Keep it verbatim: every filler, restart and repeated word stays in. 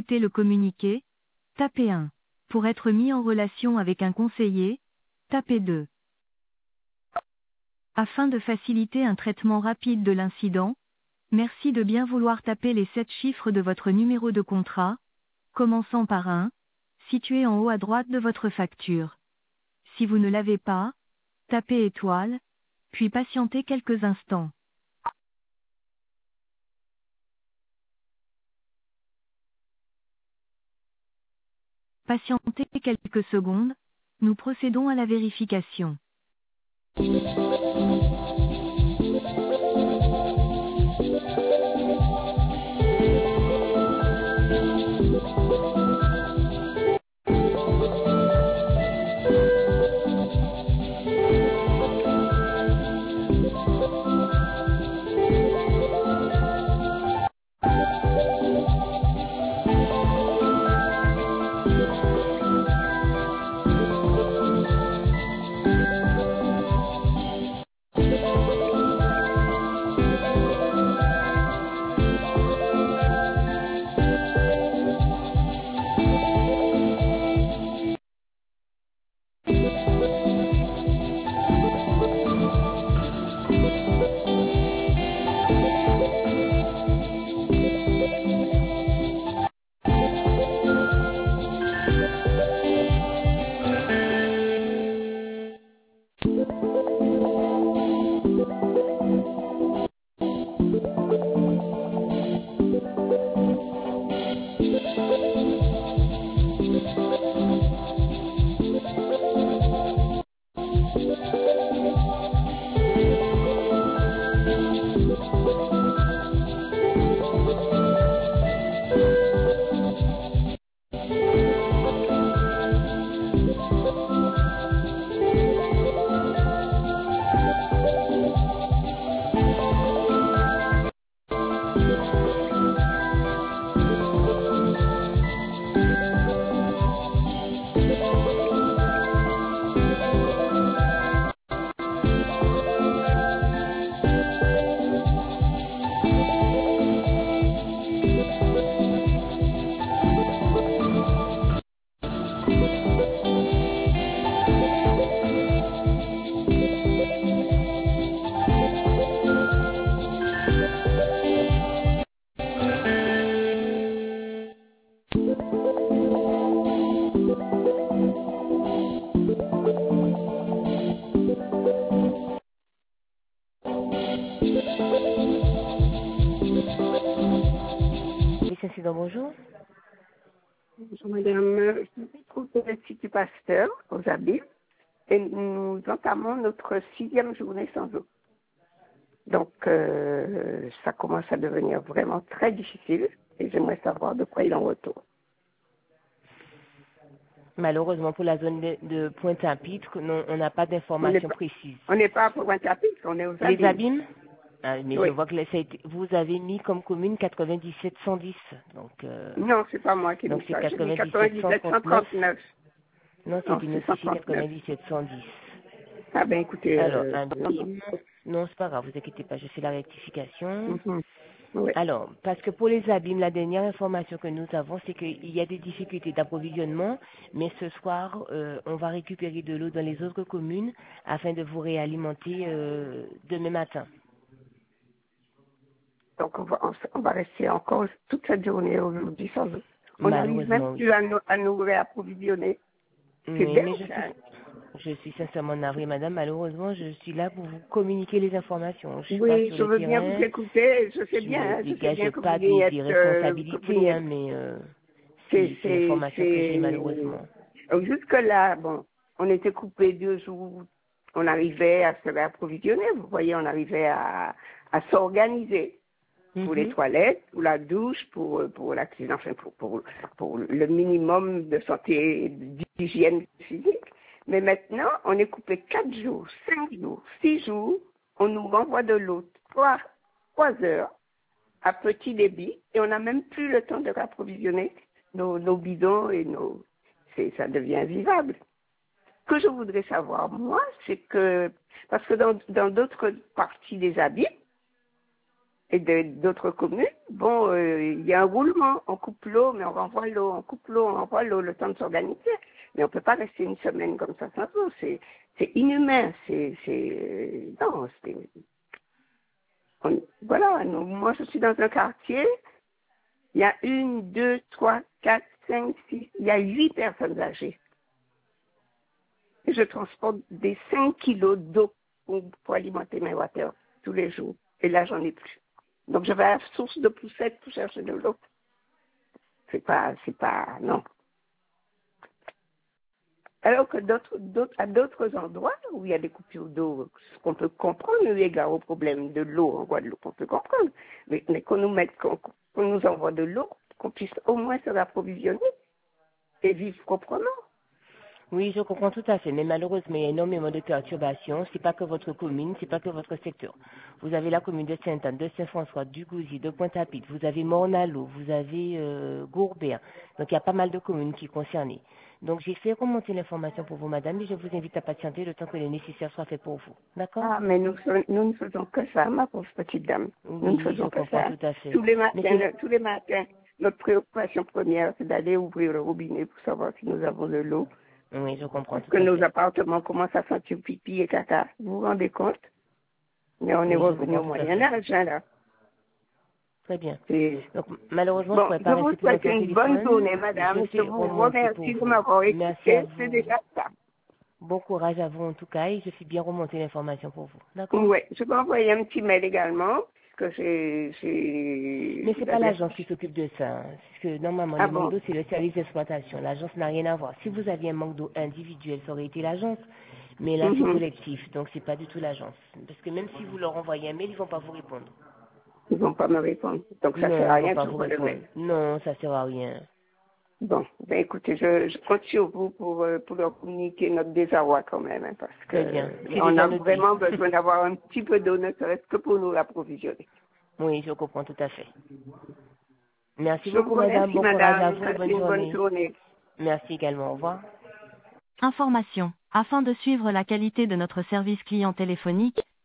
écouter le communiqué, tapez un. Pour être mis en relation avec un conseiller, tapez deux. Afin de faciliter un traitement rapide de l'incident, merci de bien vouloir taper les sept chiffres de votre numéro de contrat, commençant par un, situé en haut à droite de votre facture. Si vous ne l'avez pas, tapez étoile, puis patientez quelques instants. Patientez quelques secondes, nous procédons à la vérification. Bonjour. Bonjour madame, je me trouve de l'Institut Pasteur aux Abymes et nous entamons notre sixième journée sans eau. Donc euh, ça commence à devenir vraiment très difficile et j'aimerais savoir de quoi il en retourne. Malheureusement pour la zone de, de Pointe-à-Pitre, non, on n'a pas d'informations précises. On n'est pas à Pointe-à-Pitre, on est aux Abymes. Les Abymes? Ah, mais oui. Je vois que ça a été, vous avez mis comme commune quatre-vingt-dix-sept cent dix. Donc, euh, non, c'est pas moi qui ai mis ça. J'ai mis quatre-vingt-dix-sept cent trente-neuf. Non, c'est une notifiée quatre-vingt-dix-sept cent dix. Ah ben écoutez... Alors, euh, Abymes, non, c'est pas grave, vous inquiétez pas, je fais la rectification. Mm-hmm. Oui. Alors, parce que pour les Abymes, la dernière information que nous avons, c'est qu'il y a des difficultés d'approvisionnement, mais ce soir, euh, on va récupérer de l'eau dans les autres communes afin de vous réalimenter euh, demain matin. Donc on va, on va rester encore toute cette journée aujourd'hui sans eau. On n'arrive même plus oui. à nous, à nous réapprovisionner. C'est Oui, bien mais je ça. suis, je suis sincèrement navrée, madame. Malheureusement, je suis là pour vous communiquer les informations. Je suis pas Oui, sur je le veux bien terrain. vous écouter, je sais Je bien, ne hein, je sais bien dégage que vous pas y des, êtes, des euh, que vous y responsabilités, hein, êtes. mais euh, C'est, c'est c'est, l'information que j'ai c'est... malheureusement. Jusque-là, bon, on était coupés deux jours, on arrivait à se réapprovisionner, vous voyez, on arrivait à, à s'organiser. Pour les Mm-hmm. toilettes, pour la douche, pour, pour l'accident, enfin pour, pour, pour le minimum de santé, d'hygiène physique. Mais maintenant, on est coupé quatre jours, cinq jours, six jours, on nous renvoie de l'eau trois, trois heures à petit débit et on n'a même plus le temps de rapprovisionner nos, nos bidons et nos... C'est, ça devient invivable. Ce que je voudrais savoir, moi, c'est que, parce que dans, dans d'autres parties des Abymes, et de- d'autres communes, bon, euh, il y a un roulement. On coupe l'eau, mais on renvoie l'eau. On coupe l'eau, on renvoie l'eau, le temps de s'organiser. Mais on peut pas rester une semaine comme ça sans eau. C'est, c'est inhumain. C'est, c'est, non, c'est, on- voilà. nous- moi, je suis dans un quartier. Il y a une, deux, trois, quatre, cinq, six. Il y a huit personnes âgées. Et je transporte des cinq kilos d'eau pour, pour alimenter mes water tous les jours. Et là, j'en ai plus. Donc, je vais à la source de Poussette pour chercher de l'eau. C'est pas, c'est pas, non. Alors que d'autres, d'autres, à d'autres endroits où il y a des coupures d'eau, ce qu'on peut comprendre, eu égard au problème de l'eau en Guadeloupe, on peut comprendre. Mais, mais qu'on nous mette, qu'on, qu'on nous envoie de l'eau, qu'on puisse au moins se l'approvisionner et vivre proprement. Oui, je comprends tout à fait, mais malheureusement, il y a énormément de perturbations. C'est pas que votre commune, c'est pas que votre secteur. Vous avez la commune de Sainte-Anne, de Saint-François, du Gouzy, de Pointe-à-Pitre, vous avez Mornalo, vous avez euh, Gourbert. Donc, il y a pas mal de communes qui sont concernées. Donc, j'ai fait remonter l'information pour vous, madame, et je vous invite à patienter le temps que le nécessaire soit fait pour vous. D'accord? Ah, mais nous, nous ne faisons que ça, ma pauvre petite dame. Nous ne Oui, je faisons que comprends ça. tout à fait. Tous les Mais matins, c'est- le- tous les matins, notre préoccupation première, c'est d'aller ouvrir le robinet pour savoir si nous avons de l'eau. Oui, je comprends Parce tout que à nos fait. appartements commencent à sentir pipi et caca. Vous vous rendez compte? Mais on est Oui, je revenu comprends au tout à Moyen fait. Âge, hein, là. Très bien. C'est- Donc, malheureusement, je ne Bon, pourrais je pas vous rester plus souhaite longtemps au une bonne téléphone. journée, Je madame. Je fais vous remonter pour remercie de vous. m'avoir Merci à écouté. C'est vous. déjà ça. Bon courage à vous en tout cas et je fais bien remonter l'information pour vous. D'accord? Oui, je vais envoyer un petit mail également, que j'ai, j'ai, Mais c'est pas l'adresse. l'agence qui s'occupe de ça. Hein. Parce que normalement, Ah le manque bon? d'eau, c'est le service d'exploitation. L'agence n'a rien à voir. Si vous aviez un manque d'eau individuel, ça aurait été l'agence. Mais là, c'est Mhm. collectif, donc c'est pas du tout l'agence. Parce que même si vous leur envoyez un mail, ils vont pas vous répondre. Ils vont pas me répondre. Donc ça sert Non, à ils vont rien de pas vous j'envoie le répondre. mail. Non, ça sert à rien. Bon, ben écoutez, je, je compte sur vous pour, euh, pour leur communiquer notre désarroi quand même, hein, parce que Très bien. C'est on déjà a noté. vraiment besoin d'avoir un petit peu d'eau, ne serait-ce que pour nous l'approvisionner. Oui, je comprends tout à fait. Merci Je vous beaucoup, madame. remercie, Bon courage à madame. vous et Passez bonne une bonne journée. journée. Merci également. Au revoir. Information. Afin de suivre la qualité de notre service client téléphonique,